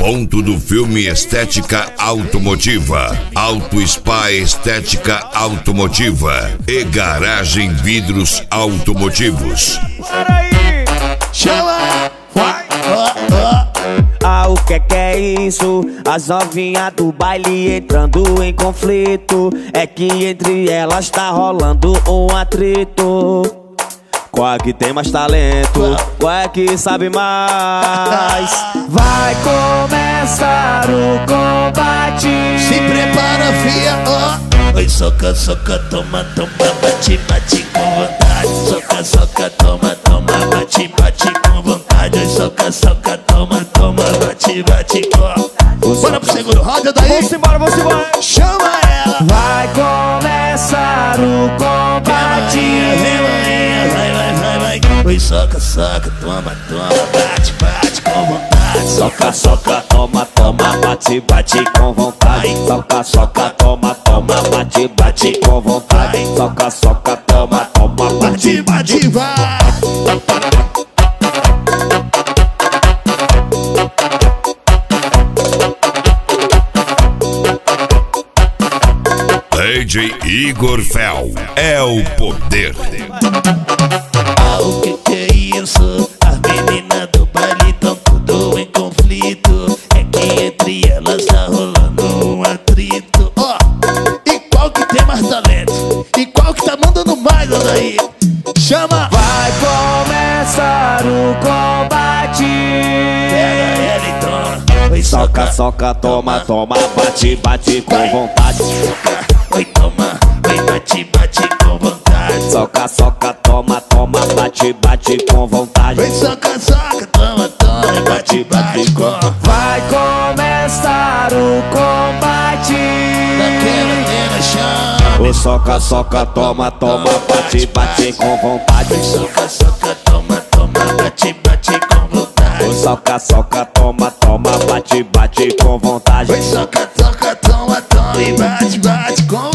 Ponto do filme Estética Automotiva, Auto Spa Estética Automotiva e Garagem Vidros Automotivos. Para aí, Chama, vai, ah, o que é isso? As novinhas do baile entrando em conflito. É que entre elas tá rolando um atrito. Qual é que tem mais talento? Qual é que sabe mais? Vai começar o combate. se prepara, fia, ó. Oi, soca, soca, toma, toma, bate, bate com vontade. Soca, soca, toma, toma, bate, bate com vontade. Oi, soca, soca, toma, toma, bate, bate com. Bora pro segundo roda daí. Vamos embora, vamos embora. Chama ela. Vai começar o combate. Vai, vai, vai, vai. Oi, soca, soca, toma, toma, bate, bate com vontade. Soca, soca, toma, toma, bate, bate com vontade. Soca, soca, toma, toma, bate, bate com vontade. Soca, soca, toma, toma, bate, Bate, vai. DJ Igor Fel é o poder. Ah, o que é isso? As meninas do baile tão tudo em conflito. É que entre elas tá rolando um atrito. Ó, e qual que tem mais talento? E qual que tá mandando mais, daí? Chama. Vai começar o combate. Pega ela e toma. Oi, Soca, soca, toma, toma, bate, bate com vontade. Oi, toma. Oi, bate, bate com vontade. Soca, soca, toma, toma, bate, bate com vontade. Vem, soca, soca, toma, toma, bate, bate com. Vai começar o combate. Daquela nena, chama. O soca, soca, toma, toma, bate, bate com vontade. Soca, soca, toma, toma, bate, bate com vontade. O soca, soca, toma, toma, bate, bate com vontade. Vem, soca, soca, toma, toma e bate, bate com